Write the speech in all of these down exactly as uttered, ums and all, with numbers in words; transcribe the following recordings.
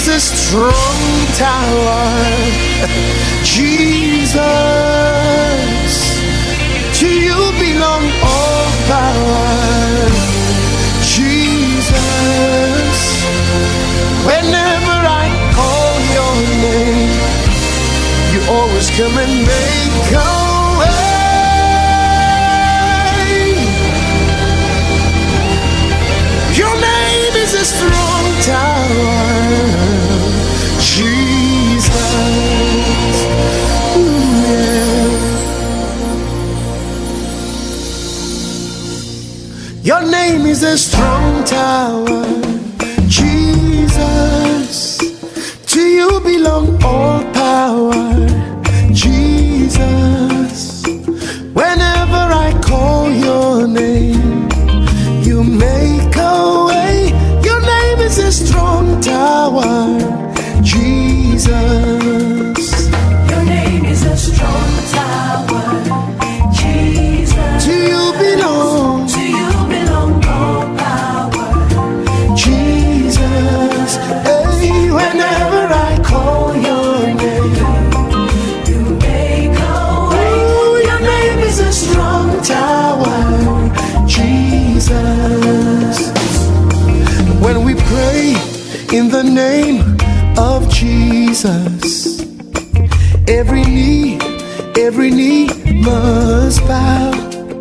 a strong tower. Jesus, to you belong all power. Jesus, whenever I call your name, you always come and make a way. Your name is a strong tower, Jesus. Ooh, yeah. Your name is a strong tower, Jesus. To you belong all power, Jesus. Whenever I call your name, you make a way. Your name is a strong tower, Jesus. Your name is a strong tower, Jesus. To you belong, to you belong all power, Jesus. Hey, whenever I call your name, you make a way. ooh, Your name is a strong tower, Jesus. When we pray in the name of Jesus, every knee, every knee must bow.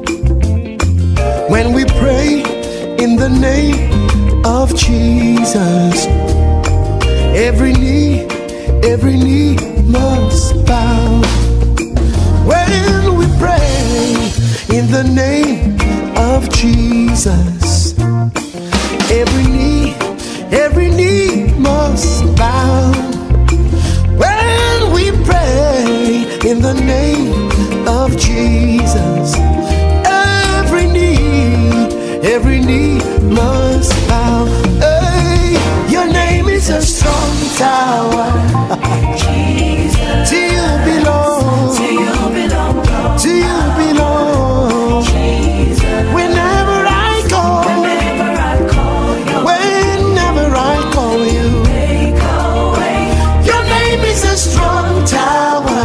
When we pray in the name of Jesus, every knee, every knee must bow. When we pray in the name of Jesus, every knee, every knee must bow. When we pray in the name of Jesus, every knee, every knee must bow. Hey, your name is a strong tower, Jesus. to you belong, To you belong all to you belong. Jesus. Whenever I call, Whenever I call your whenever I call you, make a way. your name is a strong tower.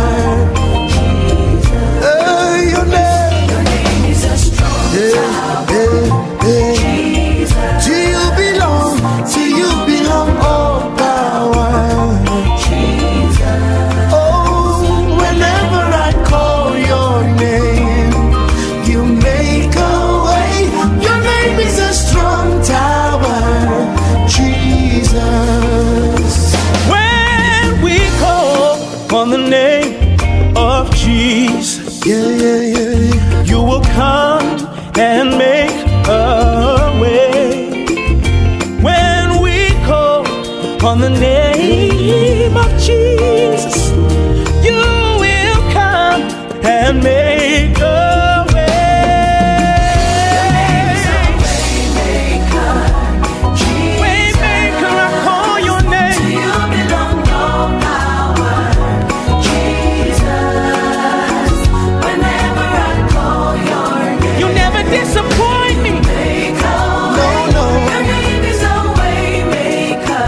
Uh, your name, Your name is a strong eh, tower, eh, eh. Jesus. To you belong, to you belong all power. Jesus. Oh, whenever I call your name, you make a way. Your name is a strong tower, Jesus. When we call on the name of Jesus, Yeah, yeah, yeah. you will come and make a way. When we call on the name of Jesus, you will come and make a way. Waymaker, Jesus. Waymaker, I call your To name. you belong all power, Jesus. Whenever I call your name, You never disappoint me. make a No, way. no. Your name is a waymaker,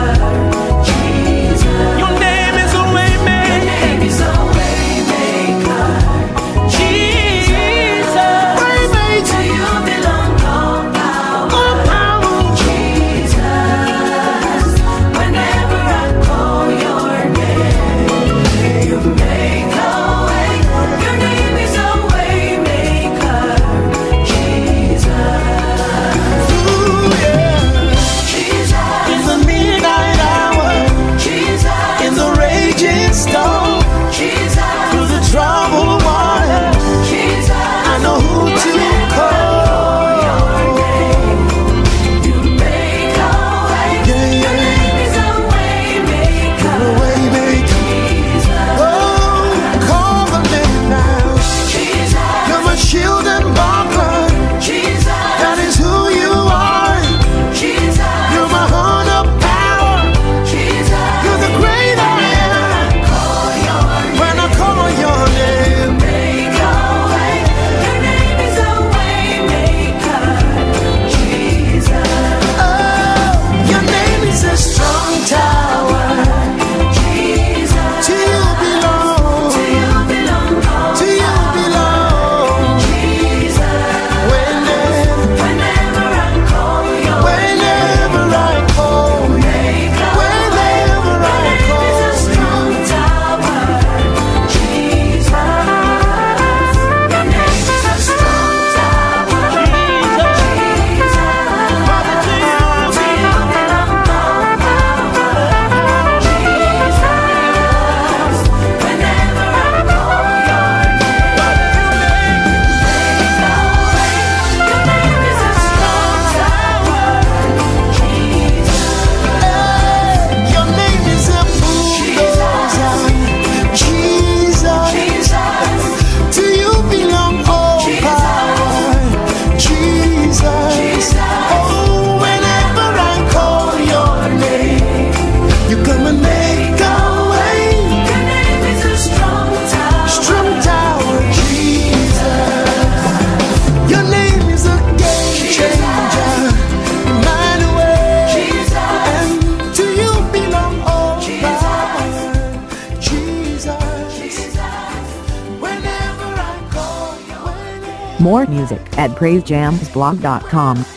Jesus. Your name is a Your waymaker. name is a waymaker, Jesus. You come and make a way. Your name is a strong tower. Strong tower, Jesus. Your name is a game changer. Emmanuel. And to you belong all power. Jesus. Whenever I call you. More music at praise jams blog dot com.